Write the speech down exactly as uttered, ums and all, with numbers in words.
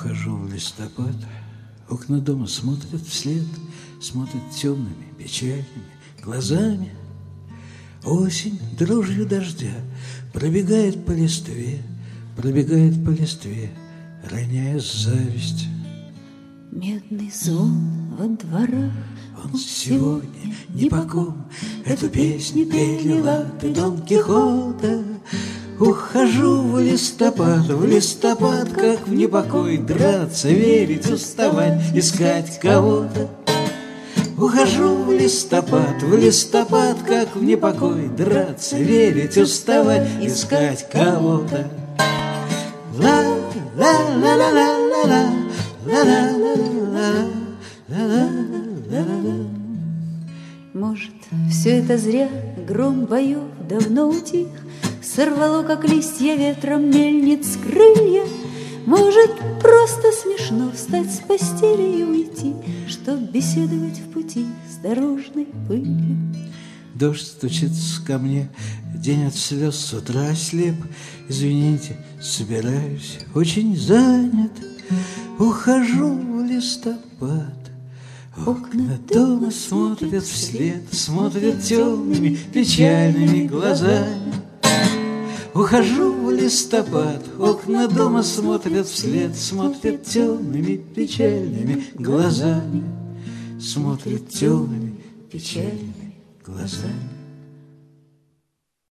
Ухожу в листопад, окна дома смотрят вслед, смотрят темными, печальными глазами. Осень дрожью дождя пробегает по листве, пробегает по листве, роняя зависть. Медный звон во дворах, он сегодня ни по ком. Эту песню перелила ты, Дон Кихота. Ухожу в листопад, в листопад, как в непокой, драться, верить, уставать, искать кого-то. Ухожу в листопад, в листопад, как в непокой, драться, верить, уставать, искать кого-то. Ла-ла-ла-ла-ла-ла, ла-ла-ла-ла-ла-ла-ла-ла. Может, все это зря, гром боев давно утих, сорвало, как листья ветром, мельниц крылья. Может, просто смешно встать с постели и уйти, чтоб беседовать в пути с дорожной пылью. Дождь стучится ко мне, день от слез с утра слеп. Извините, собираюсь, очень занят. Ухожу в листопад. Окна дома смотрят вслед, смотрят темными, печальными глазами. Ухожу в листопад, окна дома смотрят вслед, смотрят темными, печальными глазами, смотрят темными, печальными глазами.